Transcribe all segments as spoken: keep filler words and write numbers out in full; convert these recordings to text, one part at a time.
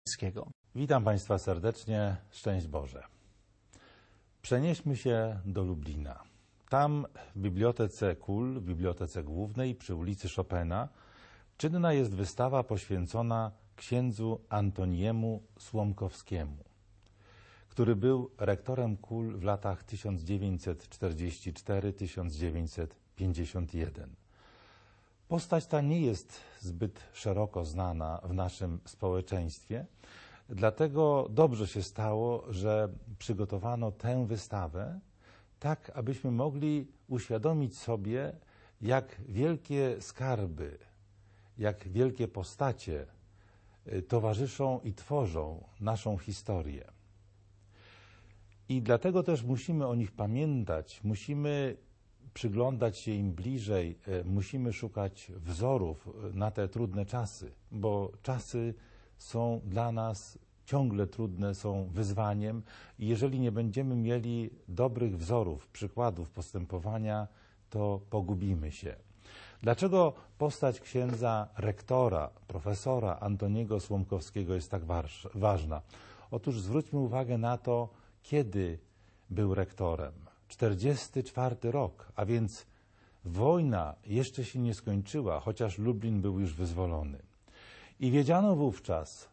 Witam Państwa serdecznie, szczęść Boże. Przenieśmy się do Lublina. Tam w Bibliotece Kul, w Bibliotece Głównej przy ulicy Chopina, czynna jest wystawa poświęcona księdzu Antoniemu Słomkowskiemu, który był rektorem Kul w latach tysiąc dziewięćset czterdziesty czwarty do tysiąc dziewięćset pięćdziesiątego pierwszego. Postać ta nie jest zbyt szeroko znana w naszym społeczeństwie, dlatego dobrze się stało, że przygotowano tę wystawę, tak abyśmy mogli uświadomić sobie, jak wielkie skarby, jak wielkie postacie towarzyszą i tworzą naszą historię. I dlatego też musimy o nich pamiętać, musimy przyglądać się im bliżej, musimy szukać wzorów na te trudne czasy, bo czasy są dla nas ciągle trudne, są wyzwaniem i jeżeli nie będziemy mieli dobrych wzorów, przykładów postępowania, to pogubimy się. Dlaczego postać księdza rektora, profesora Antoniego Słomkowskiego jest tak ważna? Otóż zwróćmy uwagę na to, kiedy był rektorem. czterdziesty czwarty rok, a więc wojna jeszcze się nie skończyła, chociaż Lublin był już wyzwolony. I wiedziano wówczas,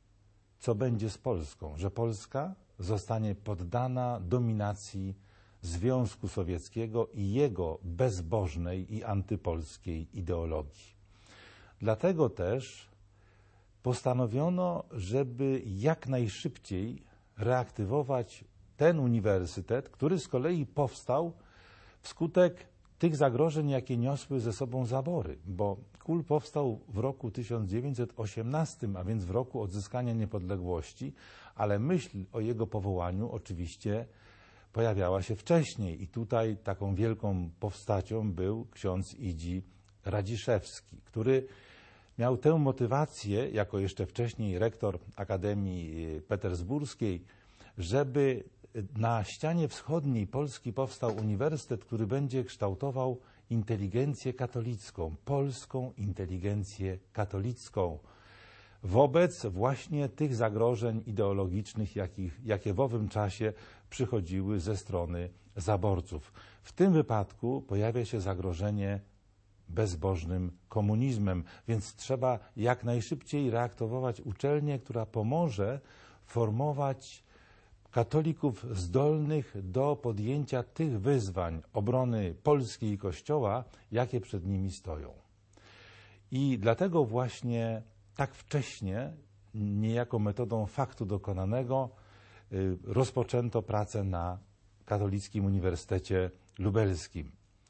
co będzie z Polską, że Polska zostanie poddana dominacji Związku Sowieckiego i jego bezbożnej i antypolskiej ideologii. Dlatego też postanowiono, żeby jak najszybciej reaktywować ten uniwersytet, który z kolei powstał wskutek tych zagrożeń, jakie niosły ze sobą zabory, bo Kul powstał w roku tysiąc dziewięćset osiemnastym, a więc w roku odzyskania niepodległości, ale myśl o jego powołaniu oczywiście pojawiała się wcześniej i tutaj taką wielką postacią był ksiądz Idzi Radziszewski, który miał tę motywację, jako jeszcze wcześniej rektor Akademii Petersburskiej, żeby na ścianie wschodniej Polski powstał uniwersytet, który będzie kształtował inteligencję katolicką, polską inteligencję katolicką, wobec właśnie tych zagrożeń ideologicznych, jakich, jakie w owym czasie przychodziły ze strony zaborców. W tym wypadku pojawia się zagrożenie bezbożnym komunizmem, więc trzeba jak najszybciej reaktywować uczelnię, która pomoże formować katolików zdolnych do podjęcia tych wyzwań obrony Polski i Kościoła, jakie przed nimi stoją. I dlatego właśnie tak wcześnie, niejako metodą faktu dokonanego, rozpoczęto pracę na Katolickim Uniwersytecie Lubelskim.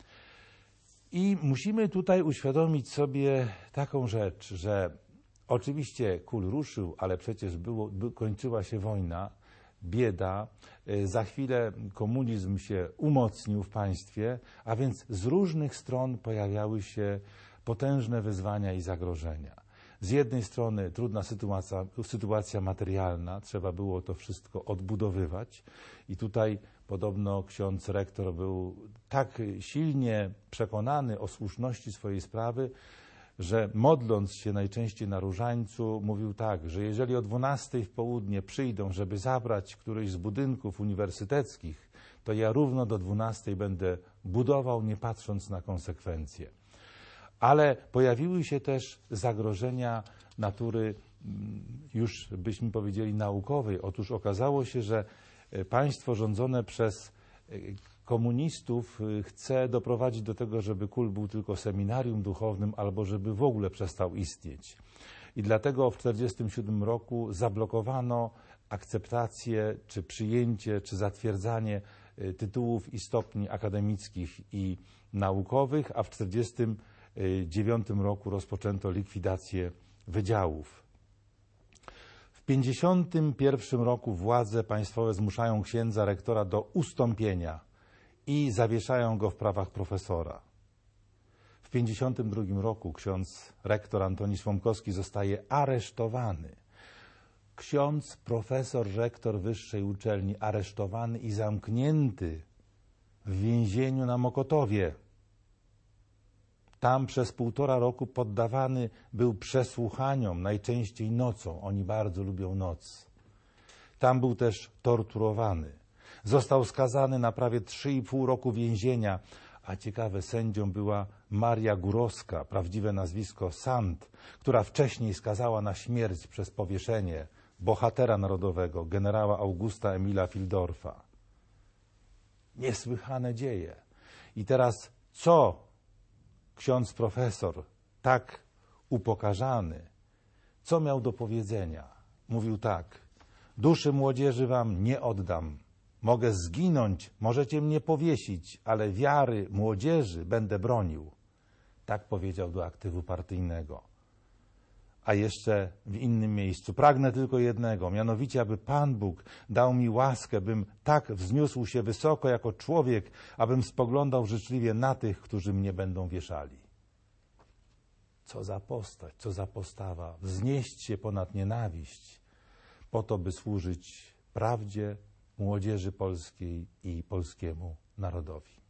I musimy tutaj uświadomić sobie taką rzecz, że oczywiście Kul ruszył, ale przecież było, by, kończyła się wojna, bieda, za chwilę komunizm się umocnił w państwie, a więc z różnych stron pojawiały się potężne wyzwania i zagrożenia. Z jednej strony trudna sytuacja, sytuacja materialna, trzeba było to wszystko odbudowywać i tutaj podobno ksiądz rektor był tak silnie przekonany o słuszności swojej sprawy, że modląc się najczęściej na różańcu, mówił tak, że jeżeli o dwunastej w południe przyjdą, żeby zabrać któryś z budynków uniwersyteckich, to ja równo do dwunastej będę budował, nie patrząc na konsekwencje. Ale pojawiły się też zagrożenia natury, już byśmy powiedzieli, naukowej. Otóż okazało się, że państwo rządzone przez komunistów chce doprowadzić do tego, żeby Kul był tylko seminarium duchownym albo żeby w ogóle przestał istnieć. I dlatego w tysiąc dziewięćset czterdziestym siódmym roku zablokowano akceptację, czy przyjęcie, czy zatwierdzanie tytułów i stopni akademickich i naukowych, a w tysiąc dziewięćset czterdziestym dziewiątym roku rozpoczęto likwidację wydziałów. W tysiąc dziewięćset pięćdziesiątym pierwszym roku władze państwowe zmuszają księdza rektora do ustąpienia i zawieszają go w prawach profesora. W tysiąc dziewięćset pięćdziesiątym drugim roku ksiądz rektor Antoni Słomkowski zostaje aresztowany. Ksiądz profesor, rektor wyższej uczelni aresztowany i zamknięty w więzieniu na Mokotowie. Tam przez półtora roku poddawany był przesłuchaniom, najczęściej nocą. Oni bardzo lubią noc. Tam był też torturowany. Został skazany na prawie trzy i pół roku więzienia, a ciekawe, sędzią była Maria Górowska, prawdziwe nazwisko Sant, która wcześniej skazała na śmierć przez powieszenie bohatera narodowego, generała Augusta Emila Fildorfa. Niesłychane dzieje. I teraz co ksiądz profesor, tak upokarzany, co miał do powiedzenia? Mówił tak: duszy młodzieży wam nie oddam. Mogę zginąć, możecie mnie powiesić, ale wiary młodzieży będę bronił. Tak powiedział do aktywu partyjnego. A jeszcze w innym miejscu: pragnę tylko jednego, mianowicie, aby Pan Bóg dał mi łaskę, bym tak wzniósł się wysoko jako człowiek, abym spoglądał życzliwie na tych, którzy mnie będą wieszali. Co za postać, co za postawa. Wznieść się ponad nienawiść, po to, by służyć prawdzie, młodzieży polskiej i polskiemu narodowi.